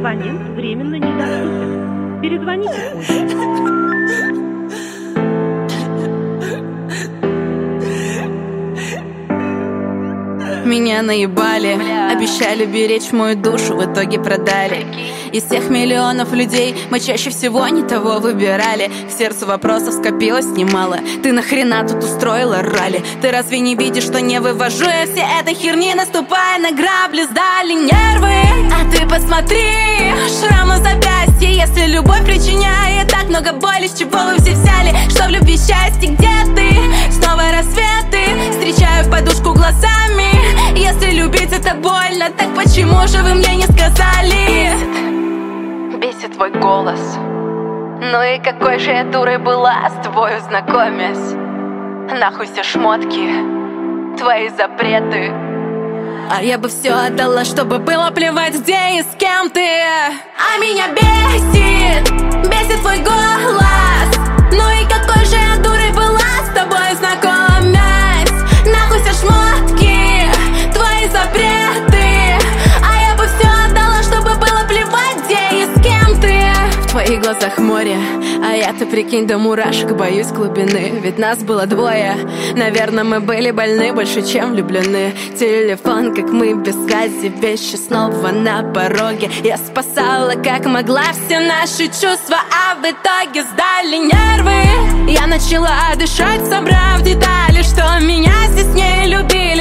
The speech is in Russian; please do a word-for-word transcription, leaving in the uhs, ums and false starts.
Абонент временно недоступен. Перезвоните позже. Меня наебали, обещали беречь мою душу, в итоге продали. Из всех миллионов людей мы чаще всего не того выбирали. В сердце вопросов скопилось немало. Ты нахрена тут устроила ралли? Ты разве не видишь, что не вывожу я все этой херни, наступая на грабли? Сдали нервы, а ты посмотри, шрам на запястье. Если любовь причиняет так много боли, с чего вы все взяли? Что в любви счастье, где ты? Снова рассветы, встречаю в подушку глазами. Если любить это больно, так почему же вы мне не сказали? Бесит твой голос. Ну и какой же я дурой была с тобою знакомясь. Нахуй все шмотки, твои запреты. А я бы все отдала, чтобы было плевать, где и с кем ты. А меня бесит, бесит твой голос. Ну и какой же я дурой была с тобой знакомясь. Нахуй все шмотки, твои запреты. А я бы все отдала, чтобы было плевать, где и с кем ты. В твоих глазах море, а я-то, прикинь, до мурашек боюсь глубины. Ведь нас было двое, наверное, мы были больны больше, чем влюблены. Телефон, как мы без связи, вещи снова на пороге. Я спасала, как могла, все наши чувства, а в итоге сдали нервы. Я начала дышать, собрав детали, что меня здесь не любили.